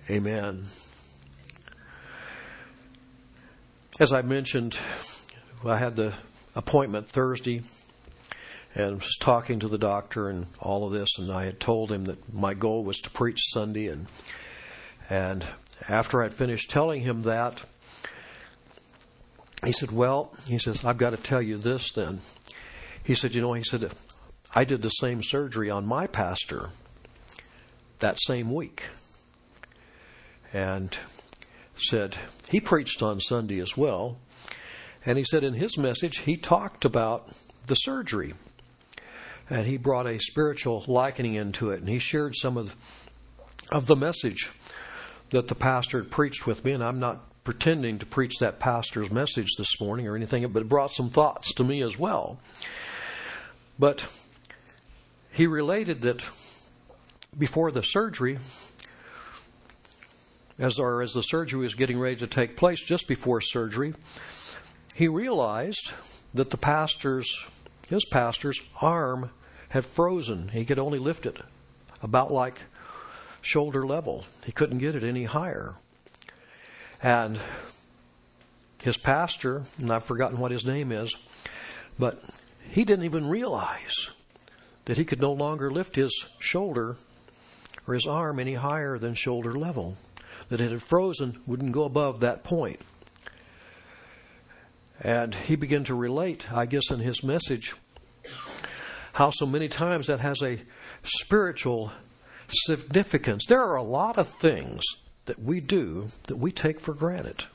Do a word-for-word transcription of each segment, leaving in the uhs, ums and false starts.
Amen. As I mentioned, I had the appointment Thursday and was talking to the doctor and all of this, and I had told him that my goal was to preach Sunday, and and after I'd finished telling him that, he said, well, he says, I've got to tell you this then. He said, you know, he said, I did the same surgery on my pastor that same week. And said, he preached on Sunday as well. And he said in his message, he talked about the surgery. And he brought a spiritual likening into it. And he shared some of, of the message that the pastor had preached with me. And I'm not pretending to preach that pastor's message this morning or anything, but it brought some thoughts to me as well. But he related that before the surgery, as or as the surgery was getting ready to take place, just before surgery, he realized that the pastor's, his pastor's arm had frozen. He could only lift it about like shoulder level. He couldn't get it any higher. And his pastor, and I've forgotten what his name is, but he didn't even realize that he could no longer lift his shoulder or his arm any higher than shoulder level. That it had frozen, wouldn't go above that point. And he began to relate, I guess in his message, how so many times that has a spiritual significance. There are a lot of things that we do that we take for granted.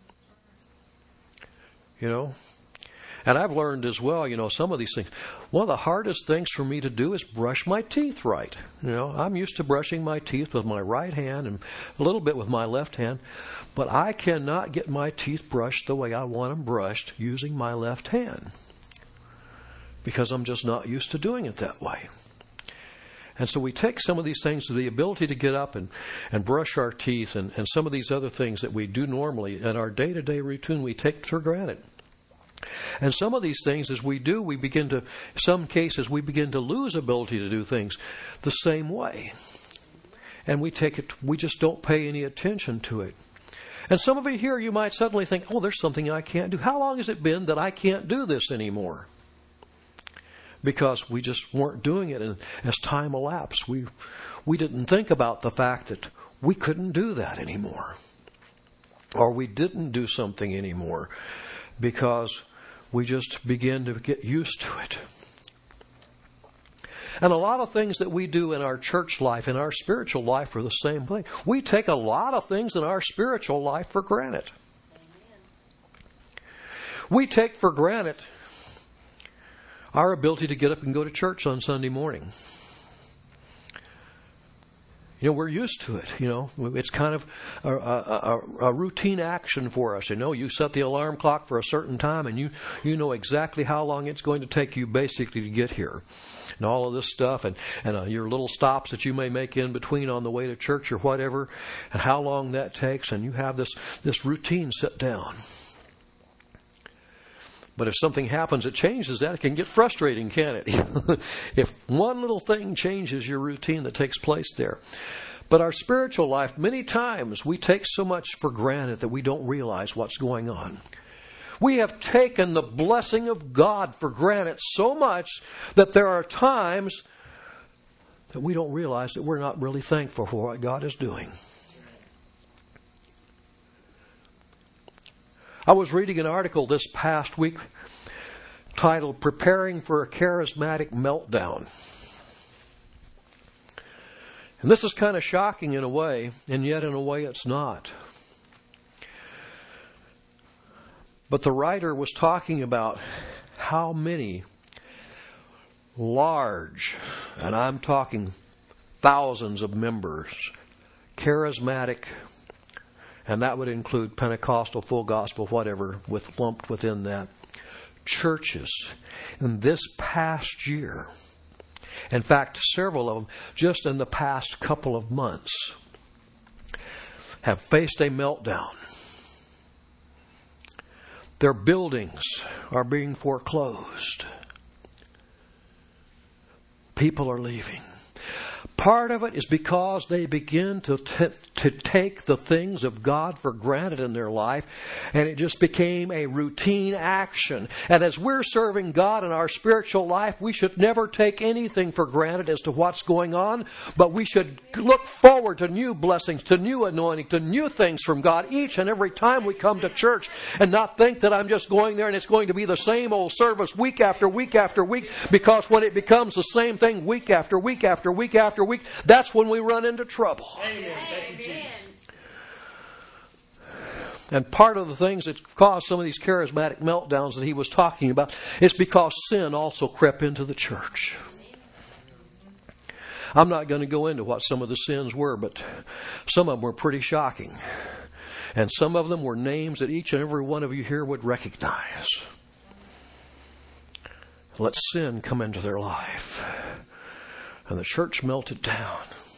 You know? And I've learned as well, you know, some of these things. One of the hardest things for me to do is brush my teeth right. You know, I'm used to brushing my teeth with my right hand and a little bit with my left hand. But I cannot get my teeth brushed the way I want them brushed using my left hand. Because I'm just not used to doing it that way. And so we take some of these things, the ability to get up and, and brush our teeth and, and some of these other things that we do normally in our day-to-day routine, we take for granted. And some of these things, as we do, we begin to, some cases, we begin to lose ability to do things the same way. And we take it, we just don't pay any attention to it. And some of you here, you might suddenly think, oh, there's something I can't do. How long has it been that I can't do this anymore? Because we just weren't doing it. And as time elapsed, we, we didn't think about the fact that we couldn't do that anymore. Or we didn't do something anymore. Because we just begin to get used to it. And a lot of things that we do in our church life, in our spiritual life, are the same thing. We take a lot of things in our spiritual life for granted. We take for granted our ability to get up and go to church on Sunday morning. You know, we're used to it, you know. It's kind of a, a, a routine action for us. You know, you set the alarm clock for a certain time and you, you know exactly how long it's going to take you basically to get here. And all of this stuff and, and uh, your little stops that you may make in between on the way to church or whatever, and how long that takes. And you have this, this routine set down. But if something happens that changes that, it can get frustrating, can't it? If one little thing changes your routine that takes place there. But our spiritual life, many times we take so much for granted that we don't realize what's going on. We have taken the blessing of God for granted so much that there are times that we don't realize that we're not really thankful for what God is doing. I was reading an article this past week titled, Preparing for a Charismatic Meltdown. And this is kind of shocking in a way, and yet in a way it's not. But the writer was talking about how many large, and I'm talking thousands of members, charismatic, and that would include Pentecostal, full gospel, whatever, with lumped within that, churches in this past year. In fact, several of them, just in the past couple of months, have faced a meltdown. Their buildings are being foreclosed. People are leaving. Part of it is because they begin to t- to take the things of God for granted in their life, and it just became a routine action. And as we're serving God in our spiritual life, we should never take anything for granted as to what's going on, but we should look forward to new blessings, to new anointing, to new things from God each and every time we come to church, and not think that I'm just going there and it's going to be the same old service week after week after week, because when it becomes the same thing week after week after week after week, that's when we run into trouble. Amen. Thank you, Jesus. And part of the things that caused some of these charismatic meltdowns that he was talking about is because sin also crept into the church. I'm not going to go into what some of the sins were, but some of them were pretty shocking. And some of them were names that each and every one of you here would recognize. Let sin come into their life. And the church melted down.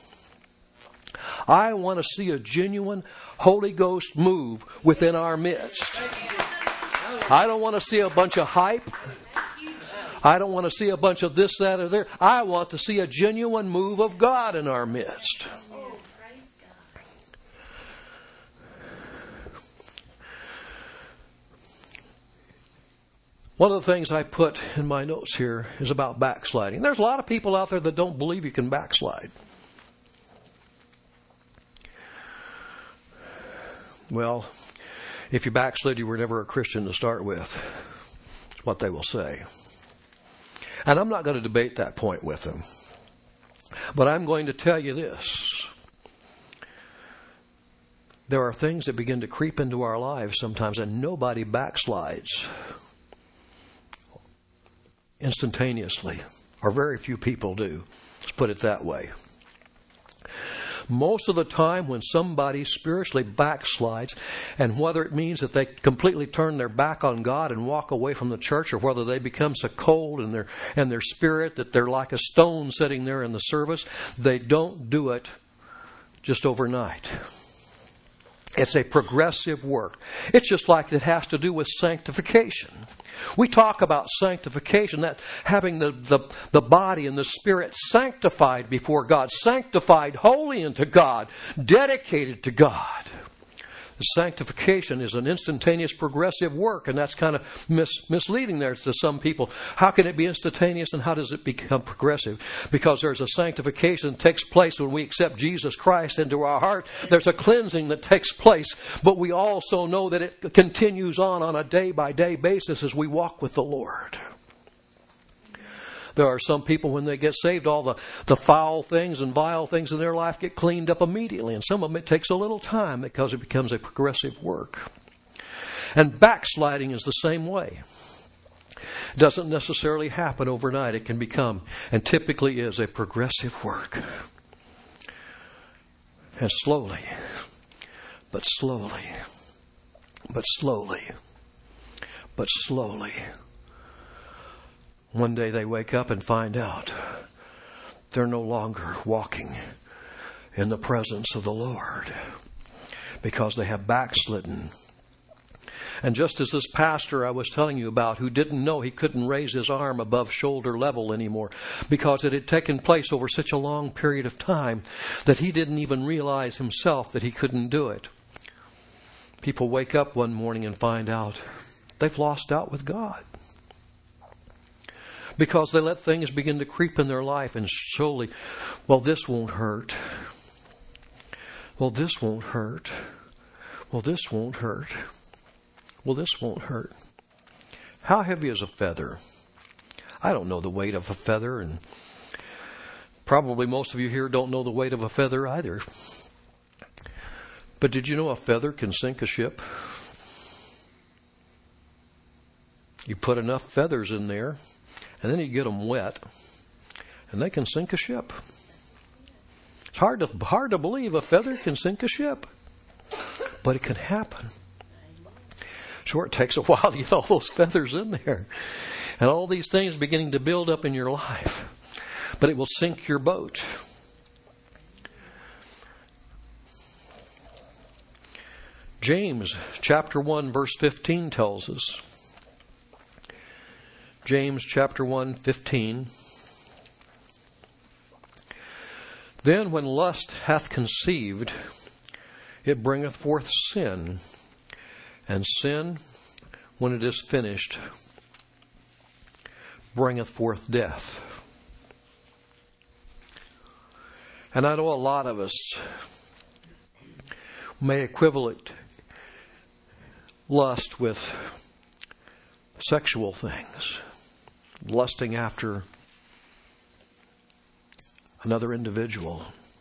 I want to see a genuine Holy Ghost move within our midst. I don't want to see a bunch of hype. I don't want to see a bunch of this, that, or there. I want to see a genuine move of God in our midst. One of the things I put in my notes here is about backsliding. There's a lot of people out there that don't believe you can backslide. Well, if you backslid, you were never a Christian to start with. That's what they will say. And I'm not going to debate that point with them. But I'm going to tell you this. There are things that begin to creep into our lives sometimes, and nobody backslides instantaneously, or very few people do. Let's put it that way. Most of the time when somebody spiritually backslides, and whether it means that they completely turn their back on God and walk away from the church, or whether they become so cold in their, in their spirit that they're like a stone sitting there in the service, they don't do it just overnight. It's a progressive work. It's just like it has to do with sanctification. We talk about sanctification, that having the, the, the body and the spirit sanctified before God, sanctified wholly unto God, dedicated to God. Sanctification is an instantaneous progressive work, and that's kind of mis- misleading there to some people. How can it be instantaneous and how does it become progressive? Because there's a sanctification that takes place when we accept Jesus Christ into our heart. There's a cleansing that takes place, but we also know that it continues on on a day-by-day basis as we walk with the Lord. There are some people, when they get saved, all the, the foul things and vile things in their life get cleaned up immediately. And some of them, it takes a little time because it becomes a progressive work. And backsliding is the same way. It doesn't necessarily happen overnight. It can become, and typically is, a progressive work. And slowly, but slowly, but slowly, but slowly, one day they wake up and find out they're no longer walking in the presence of the Lord because they have backslidden. And just as this pastor I was telling you about, who didn't know he couldn't raise his arm above shoulder level anymore because it had taken place over such a long period of time that he didn't even realize himself that he couldn't do it. People wake up one morning and find out they've lost out with God. Because they let things begin to creep in their life and slowly, well, this won't hurt. Well, this won't hurt. Well, this won't hurt. Well, this won't hurt. How heavy is a feather? I don't know the weight of a feather, and probably most of you here don't know the weight of a feather either. But did you know a feather can sink a ship? You put enough feathers in there, and then you get them wet, and they can sink a ship. It's hard to, hard to believe a feather can sink a ship, but it can happen. Sure, it takes a while to get all those feathers in there, and all these things beginning to build up in your life, but it will sink your boat. James chapter one verse fifteen tells us, James chapter one, fifteen. Then when lust hath conceived, it bringeth forth sin. And sin, when it is finished, bringeth forth death. And I know a lot of us may equivalent lust with sexual things, lusting after another individual.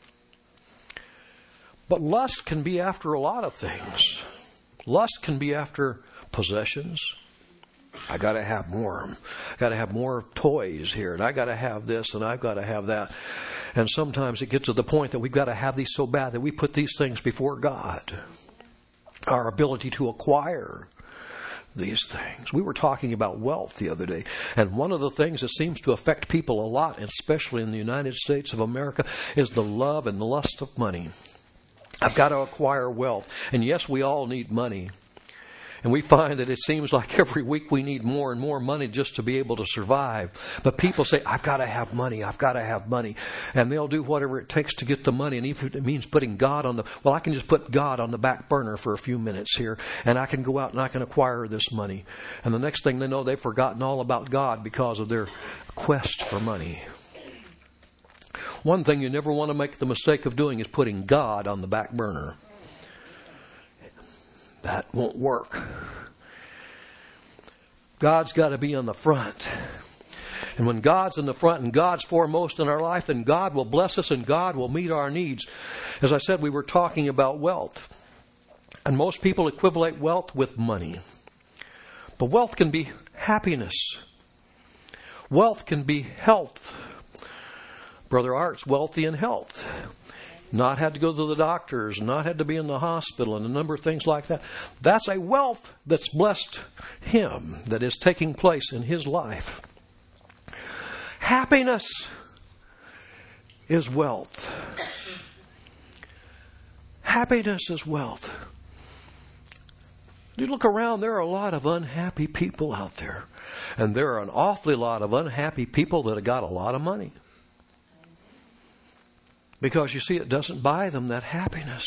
But lust can be after a lot of things. Lust can be after possessions. I got to have more. I got to have more toys here, and I got to have this, and I've got to have that. And sometimes it gets to the point that we've got to have these so bad that we put these things before God. Our ability to acquire these things. We were talking about wealth the other day, and one of the things that seems to affect people a lot, especially in the United States of America, is the love and the lust of money. I've got to acquire wealth. And yes, we all need money. And we find that it seems like every week we need more and more money just to be able to survive. But people say, I've got to have money, I've got to have money. And they'll do whatever it takes to get the money. And even if it means putting God on the, well, I can just put God on the back burner for a few minutes here. And I can go out and I can acquire this money. And the next thing they know, they've forgotten all about God because of their quest for money. One thing you never want to make the mistake of doing is putting God on the back burner. That won't work. God's got to be on the front. And when God's in the front and God's foremost in our life, then God will bless us and God will meet our needs. As I said, we were talking about wealth. And most people equate wealth with money. But wealth can be happiness. Wealth can be health. Brother Art's wealthy in health. Not had to go to the doctors, not had to be in the hospital, and a number of things like that. That's a wealth that's blessed him, that is taking place in his life. Happiness is wealth. Happiness is wealth. You look around, there are a lot of unhappy people out there. And there are an awfully lot of unhappy people that have got a lot of money. Because you see, it doesn't buy them that happiness.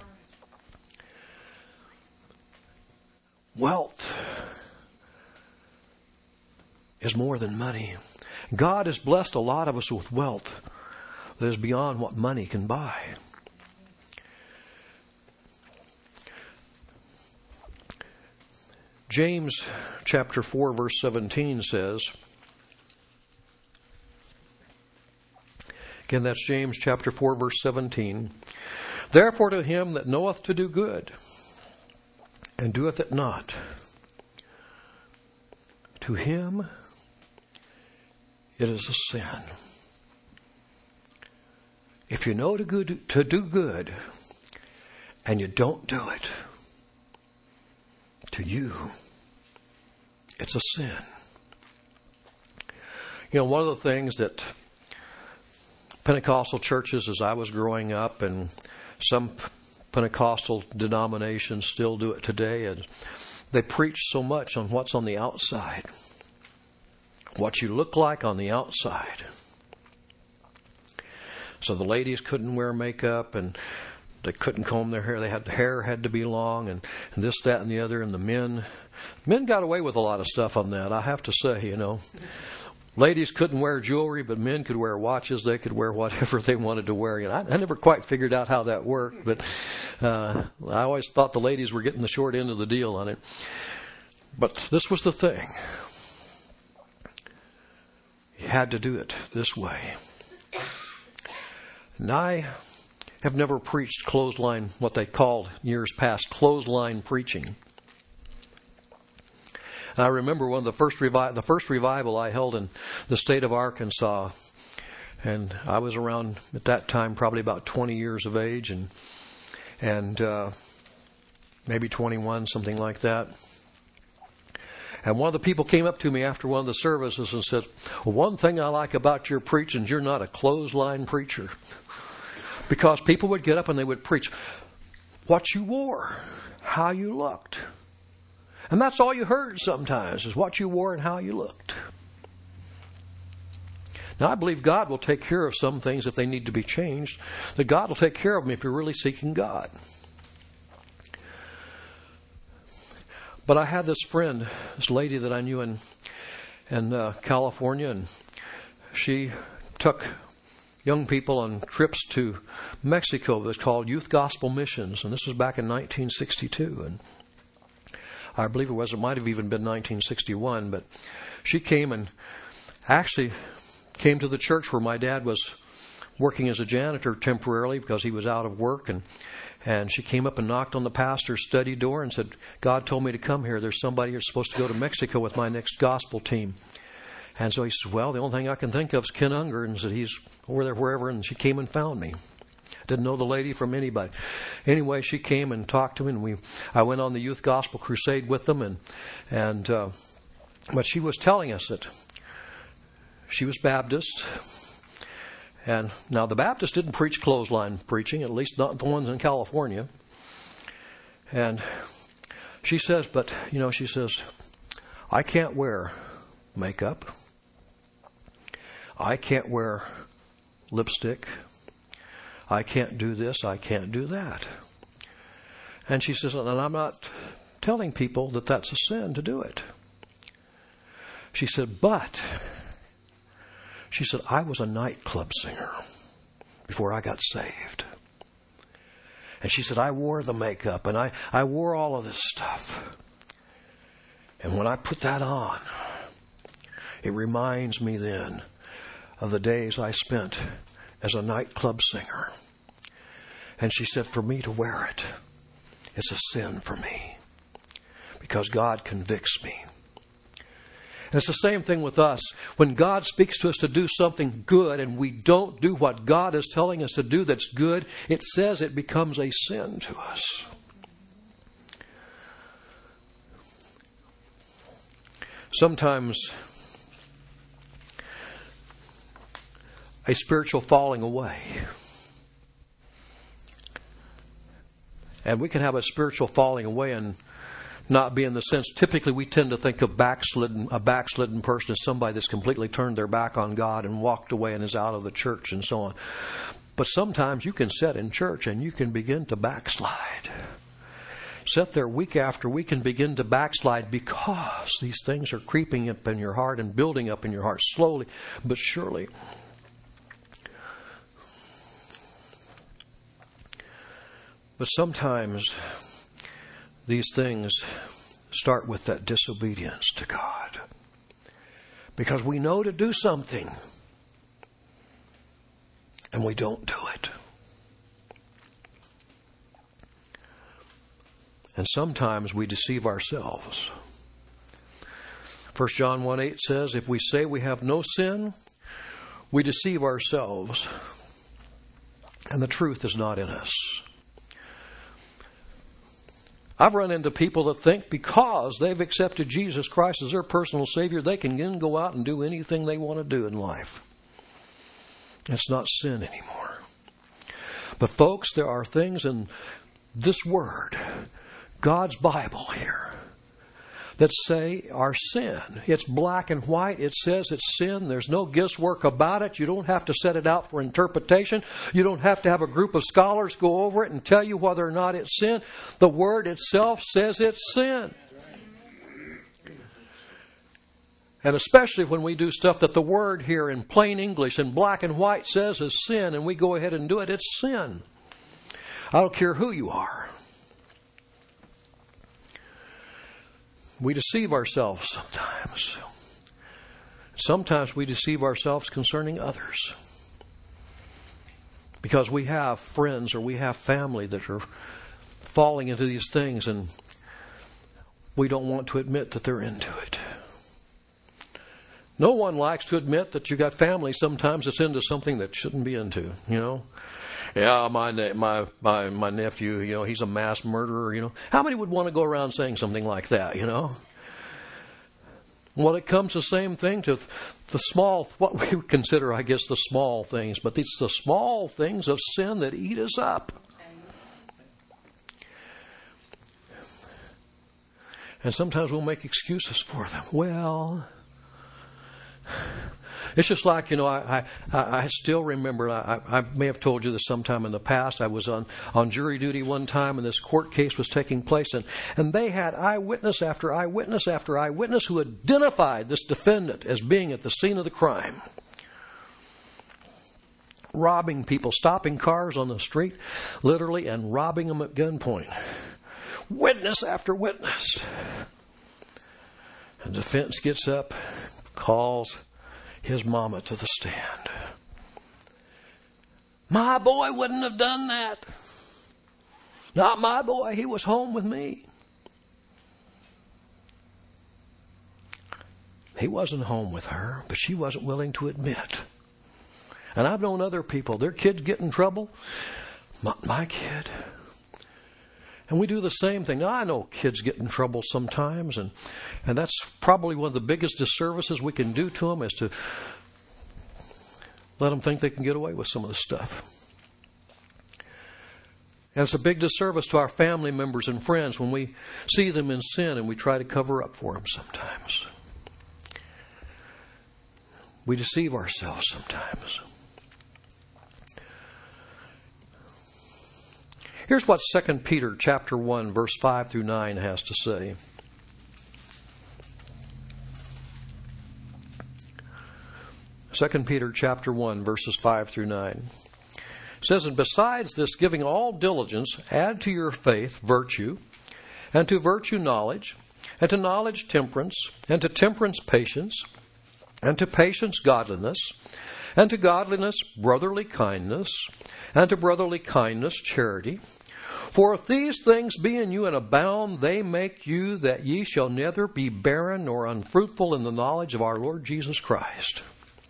Wealth is more than money. God has blessed a lot of us with wealth that is beyond what money can buy. James chapter four verse seventeen says, again, that's James chapter four, verse seventeen. Therefore to him that knoweth to do good, and doeth it not, to him it is a sin. If you know to, good, to do good, and you don't do it, to you, it's a sin. You know, one of the things that Pentecostal churches, as I was growing up, and some Pentecostal denominations still do it today, and they preach so much on what's on the outside, what you look like on the outside. So the ladies couldn't wear makeup, and they couldn't comb their hair. They had the hair had to be long, and, and this, that, and the other. And the men, men got away with a lot of stuff on that, I have to say, you know. Ladies couldn't wear jewelry, but men could wear watches. They could wear whatever they wanted to wear. You know, I, I never quite figured out how that worked, but uh, I always thought the ladies were getting the short end of the deal on it. But this was the thing. You had to do it this way. And I have never preached clothesline, what they called years past, clothesline preaching. I remember one of the first revi- the first revival I held in the state of Arkansas, and I was around at that time probably about twenty years of age, and and uh, maybe twenty-one, something like that. And one of the people came up to me after one of the services and said, well, one thing I like about your preaching is you're not a clothesline preacher. Because people would get up and they would preach what you wore, how you looked. And that's all you heard sometimes, is what you wore and how you looked. Now, I believe God will take care of some things if they need to be changed. That God will take care of them if you're really seeking God. But I had this friend, this lady that I knew in in uh, California, and she took young people on trips to Mexico. It was called Youth Gospel Missions, and this was back in nineteen sixty-two. And I believe it was, it might have even been nineteen sixty-one, but she came and actually came to the church where my dad was working as a janitor temporarily because he was out of work, and and she came up and knocked on the pastor's study door and said, "God told me to come here. There's somebody who's supposed to go to Mexico with my next gospel team." And so he said, "Well, the only thing I can think of is Ken Unger," and said, "He's over there wherever," and she came and found me. Didn't know the lady from anybody. Anyway, she came and talked to me, and we I went on the Youth Gospel Crusade with them, and and uh, but she was telling us that she was Baptist. And now the Baptists didn't preach clothesline preaching, at least not the ones in California. And she says, but, you know, she says, I can't wear makeup. I can't wear lipstick. I can't do this. I can't do that. And she says, and I'm not telling people that that's a sin to do it. She said, but... She said, I was a nightclub singer before I got saved. And she said, I wore the makeup and I, I wore all of this stuff. And when I put that on, it reminds me then of the days I spent as a nightclub singer. And she said, for me to wear it, it's a sin for me because God convicts me. And it's the same thing with us. When God speaks to us to do something good and we don't do what God is telling us to do that's good, it says it becomes a sin to us. Sometimes a spiritual falling away. And we can have a spiritual falling away and not be in the sense, typically we tend to think of backslidden, a backslidden person as somebody that's completely turned their back on God and walked away and is out of the church and so on. But sometimes you can sit in church and you can begin to backslide. Sit there week after week and begin to backslide because these things are creeping up in your heart and building up in your heart slowly but surely. But sometimes these things start with that disobedience to God. Because we know to do something and we don't do it. And sometimes we deceive ourselves. First John one eight says, if we say we have no sin, we deceive ourselves and the truth is not in us. I've run into people that think because they've accepted Jesus Christ as their personal Savior, they can then go out and do anything they want to do in life. It's not sin anymore. But folks, there are things in this Word, God's Bible here, that say are sin. It's black and white. It says it's sin. There's no guesswork about it. You don't have to set it out for interpretation. You don't have to have a group of scholars go over it and tell you whether or not it's sin. The Word itself says it's sin. And especially when we do stuff that the Word here in plain English in black and white says is sin and we go ahead and do it, it's sin. I don't care who you are. We deceive ourselves sometimes. Sometimes we deceive ourselves concerning others. Because we have friends or we have family that are falling into these things and we don't want to admit that they're into it. No one likes to admit that you got family sometimes that's into something that shouldn't be into, you know. Yeah, my my my my nephew, you know, he's a mass murderer, you know. How many would want to go around saying something like that, you know? Well, it comes the same thing to the small, what we consider, I guess, the small things, but it's the small things of sin that eat us up. And sometimes we'll make excuses for them. Well, It's just like, you know, I I, I still remember, I, I may have told you this sometime in the past, I was on, on jury duty one time and this court case was taking place, and, and they had eyewitness after eyewitness after eyewitness who identified this defendant as being at the scene of the crime. Robbing people, stopping cars on the street, literally, and robbing them at gunpoint. Witness after witness. And the defense gets up, calls his mama to the stand. My boy wouldn't have done that. Not my boy. He was home with me. He wasn't home with her, but she wasn't willing to admit. And I've known other people, their kids get in trouble. My, my kid. And we do the same thing. Now, I know kids get in trouble sometimes, and, and that's probably one of the biggest disservices we can do to them, is to let them think they can get away with some of the stuff. And it's a big disservice to our family members and friends when we see them in sin and we try to cover up for them sometimes. We deceive ourselves sometimes. Here's what Second Peter chapter one, verse five through nine has to say. Second Peter chapter one, verses five through nine. It says, and besides this, giving all diligence, add to your faith virtue, and to virtue knowledge, and to knowledge temperance, and to temperance patience, and to patience godliness, and to godliness brotherly kindness, and to brotherly kindness charity. For if these things be in you and abound, they make you that ye shall neither be barren nor unfruitful in the knowledge of our Lord Jesus Christ.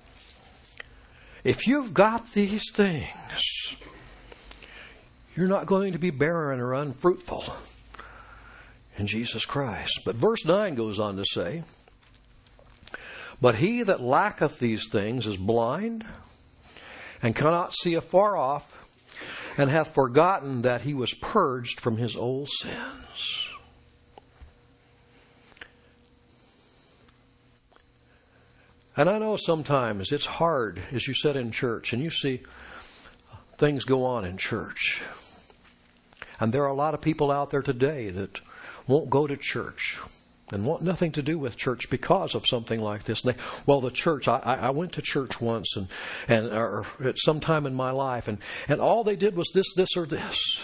If you've got these things, you're not going to be barren or unfruitful in Jesus Christ. But verse nine goes on to say, but he that lacketh these things is blind, and cannot see afar off, and hath forgotten that he was purged from his old sins. And I know sometimes it's hard, as you sit in church, and you see things go on in church. And there are a lot of people out there today that won't go to church and want nothing to do with church because of something like this. And they, well, the church, I, I went to church once and, and or at some time in my life, and, and all they did was this, this, or this.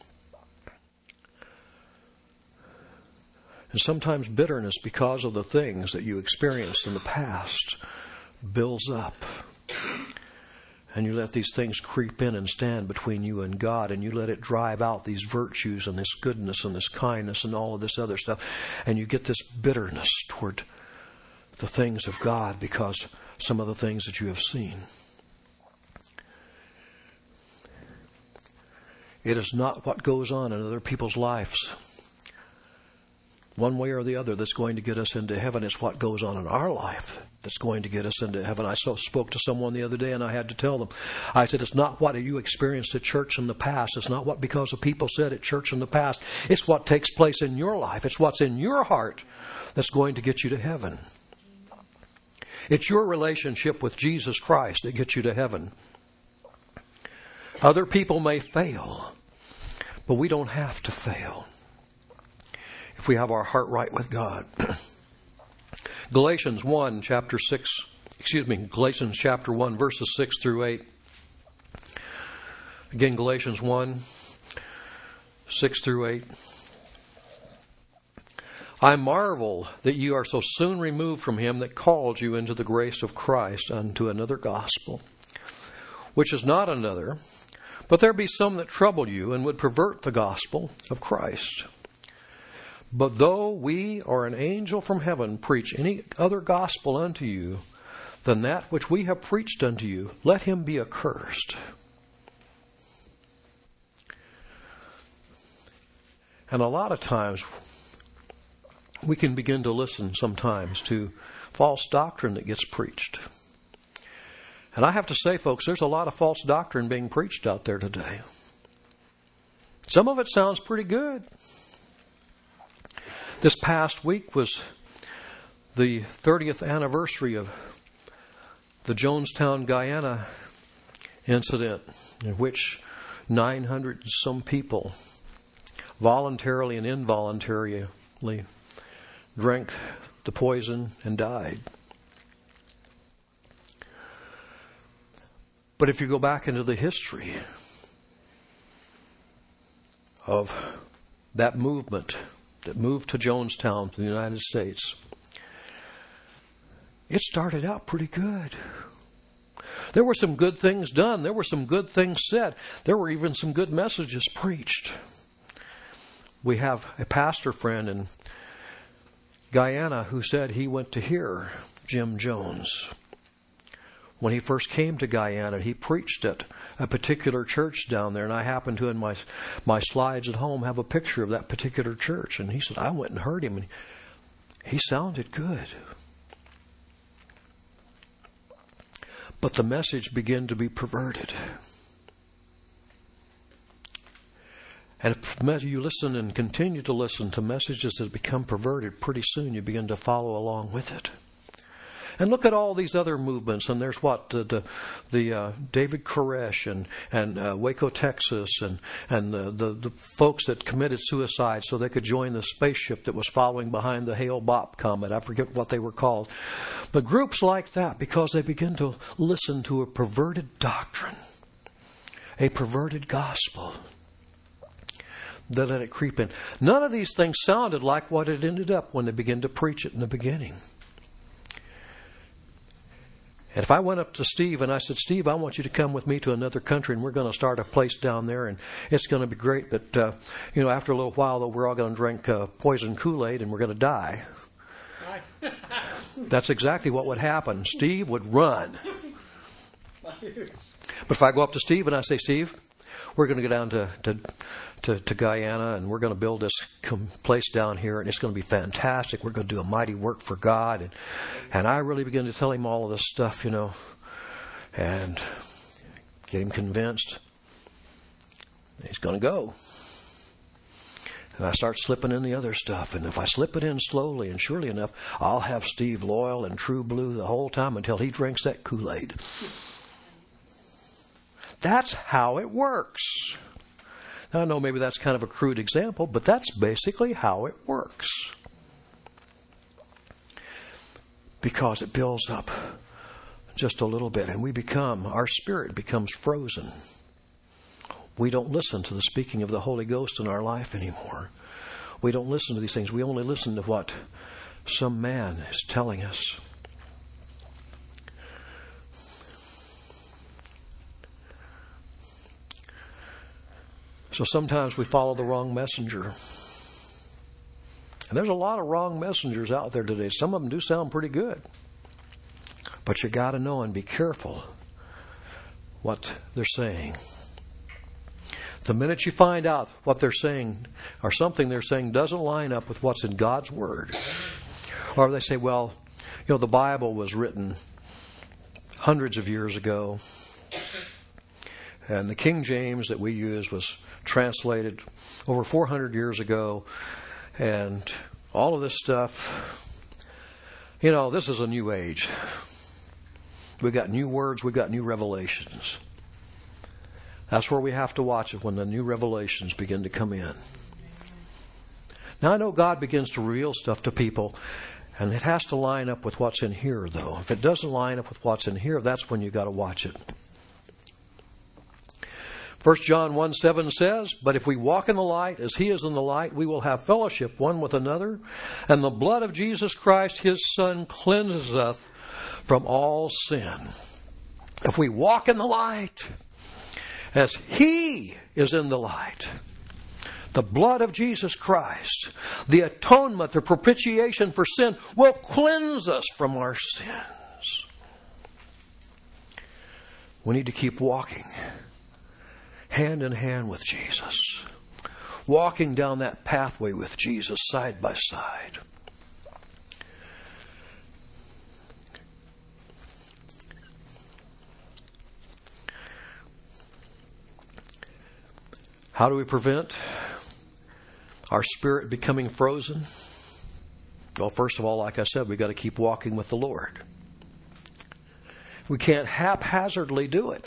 And sometimes bitterness because of the things that you experienced in the past builds up. And you let these things creep in and stand between you and God, and you let it drive out these virtues and this goodness and this kindness and all of this other stuff. And you get this bitterness toward the things of God because some of the things that you have seen. It is not what goes on in other people's lives, one way or the other, that's going to get us into heaven. It's what goes on in our life that's going to get us into heaven. I so spoke to someone the other day, and I had to tell them. I said, it's not what you experienced at church in the past. It's not what because of people said at church in the past. It's what takes place in your life. It's what's in your heart that's going to get you to heaven. It's your relationship with Jesus Christ that gets you to heaven. Other people may fail, but we don't have to fail if we have our heart right with God. Galatians one, chapter six, excuse me, Galatians chapter one, verses six through eight. Again, Galatians one, six through eight. I marvel that you are so soon removed from him that called you into the grace of Christ unto another gospel, which is not another, but there be some that trouble you and would pervert the gospel of Christ. But though we or an angel from heaven preach any other gospel unto you than that which we have preached unto you, let him be accursed. And a lot of times we can begin to listen sometimes to false doctrine that gets preached. And I have to say, folks, there's a lot of false doctrine being preached out there today. Some of it sounds pretty good. This past week was the thirtieth anniversary of the Jonestown, Guyana incident, in which nine hundred and some people voluntarily and involuntarily drank the poison and died. But if you go back into the history of that movement that moved to Jonestown, to the United States, it started out pretty good. There were some good things done. There were some good things said. There were even some good messages preached. We have a pastor friend in Guyana who said he went to hear Jim Jones. When he first came to Guyana, he preached at a particular church down there, and I happen to, in my my slides at home, have a picture of that particular church. And he said, I went and heard him, and he sounded good. But the message began to be perverted. And if you listen and continue to listen to messages that become perverted, pretty soon you begin to follow along with it. And look at all these other movements. And there's what the the, the uh, David Koresh and and uh, Waco, Texas, and and the, the the folks that committed suicide so they could join the spaceship that was following behind the Hale-Bopp comet. I forget what they were called, but groups like that, because they begin to listen to a perverted doctrine, a perverted gospel. They let it creep in. None of these things sounded like what it ended up when they began to preach it in the beginning. And if I went up to Steve and I said, Steve, I want you to come with me to another country, and we're going to start a place down there, and it's going to be great. But, uh, you know, after a little while, though, we're all going to drink uh, poison Kool-Aid, and we're going to die. That's exactly what would happen. Steve would run. But if I go up to Steve and I say, Steve, we're going to go down to, to, to, to Guyana, and we're going to build this com- place down here, and it's going to be fantastic. We're going to do a mighty work for God. And, and I really begin to tell him all of this stuff, you know, and get him convinced. He's going to go. And I start slipping in the other stuff. And if I slip it in slowly and surely enough, I'll have Steve loyal and true blue the whole time until he drinks that Kool-Aid. That's how it works. Now, I know maybe that's kind of a crude example, but that's basically how it works. Because it builds up just a little bit, and we become, our spirit becomes frozen. We don't listen to the speaking of the Holy Ghost in our life anymore. We don't listen to these things. We only listen to what some man is telling us. So sometimes we follow the wrong messenger. And there's a lot of wrong messengers out there today. Some of them do sound pretty good. But you got to know and be careful what they're saying. The minute you find out what they're saying or something they're saying doesn't line up with what's in God's Word, or they say, well, you know, the Bible was written hundreds of years ago, and the King James that we use was translated over four hundred years ago, and all of this stuff, you know, this is a new age. We've got new words, we've got new revelations. That's where we have to watch it, when the new revelations begin to come in. Now, I know God begins to reveal stuff to people, and it has to line up with what's in here, though. If it doesn't line up with what's in here, that's when you've got to watch it. First John one seven says, but if we walk in the light as he is in the light, we will have fellowship one with another, and the blood of Jesus Christ, his Son, cleanses us from all sin. If we walk in the light as he is in the light, the blood of Jesus Christ, the atonement, the propitiation for sin, will cleanse us from our sins. We need to keep walking hand in hand with Jesus, walking down that pathway with Jesus side by side. How do we prevent our spirit becoming frozen? Well, first of all, like I said, we've got to keep walking with the Lord. We can't haphazardly do it.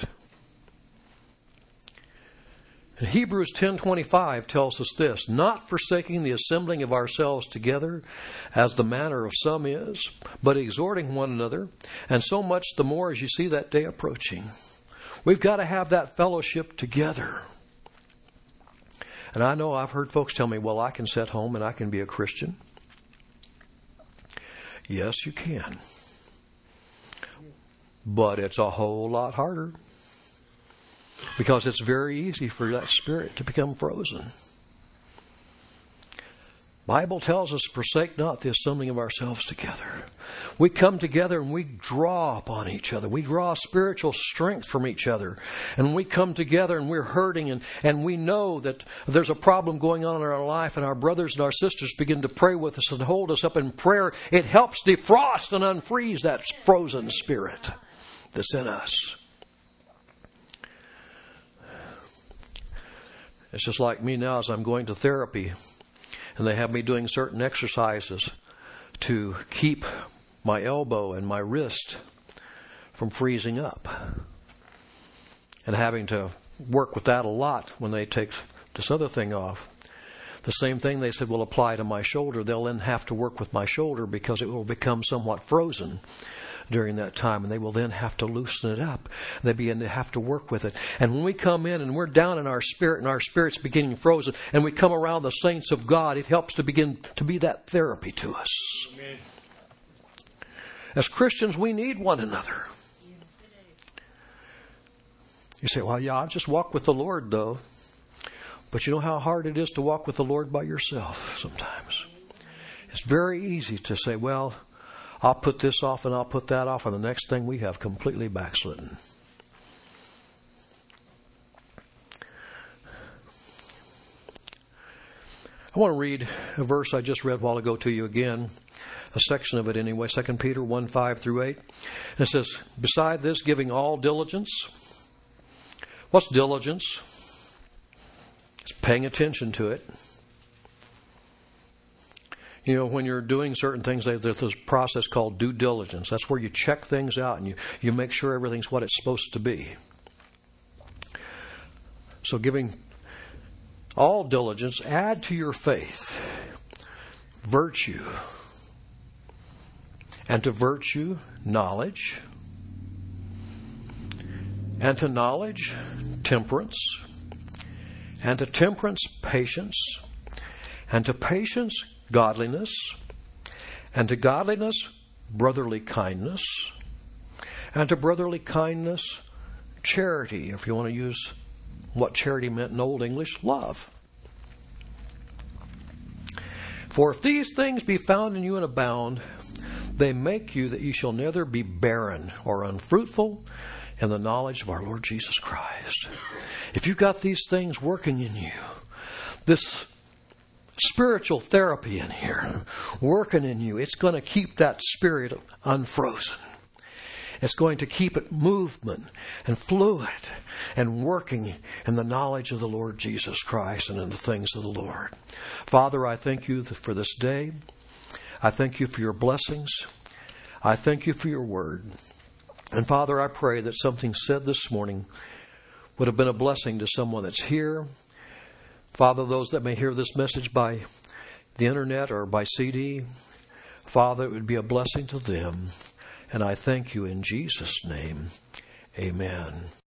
And Hebrews ten twenty-five tells us this, not forsaking the assembling of ourselves together, as the manner of some is, but exhorting one another, and so much the more as you see that day approaching. We've got to have that fellowship together. And I know I've heard folks tell me, well, I can sit home and I can be a Christian. Yes, you can. But it's a whole lot harder. Because it's very easy for that spirit to become frozen. Bible tells us, forsake not the assembling of ourselves together. We come together and we draw upon each other. We draw spiritual strength from each other. And we come together and we're hurting and, and we know that there's a problem going on in our life, and our brothers and our sisters begin to pray with us and hold us up in prayer. It helps defrost and unfreeze that frozen spirit that's in us. It's just like me now as I'm going to therapy, and they have me doing certain exercises to keep my elbow and my wrist from freezing up, and having to work with that a lot when they take this other thing off. The same thing they said will apply to my shoulder. They'll then have to work with my shoulder because it will become somewhat frozen during that time, and they will then have to loosen it up. They begin to have to work with it. And when we come in and we're down in our spirit and our spirit's beginning frozen, and we come around the saints of God, it helps to begin to be that therapy to us. Amen. As Christians, we need one another. You say, well, yeah, I'll just walk with the Lord, though. But you know how hard it is to walk with the Lord by yourself sometimes. It's very easy to say, well, I'll put this off and I'll put that off, and the next thing we have completely backslidden. I want to read a verse I just read a while ago to you again, a section of it anyway, Second Peter one, five through eight. It says, beside this, giving all diligence. What's diligence? It's paying attention to it. You know, when you're doing certain things, there's this process called due diligence. That's where you check things out and you, you make sure everything's what it's supposed to be. So giving all diligence, add to your faith virtue. And to virtue, knowledge. And to knowledge, temperance. And to temperance, patience. And to patience, godliness, and to godliness, brotherly kindness, and to brotherly kindness, charity, if you want to use what charity meant in Old English, love. For if these things be found in you and abound, they make you that you shall neither be barren or unfruitful in the knowledge of our Lord Jesus Christ. If you've got these things working in you, this spiritual therapy in here, working in you, it's going to keep that spirit unfrozen. It's going to keep it movement and fluid and working in the knowledge of the Lord Jesus Christ and in the things of the Lord. Father, I thank you for this day. I thank you for your blessings. I thank you for your word. And Father, I pray that something said this morning would have been a blessing to someone that's here. Father, those that may hear this message by the internet or by C D, Father, it would be a blessing to them. And I thank you in Jesus' name. Amen.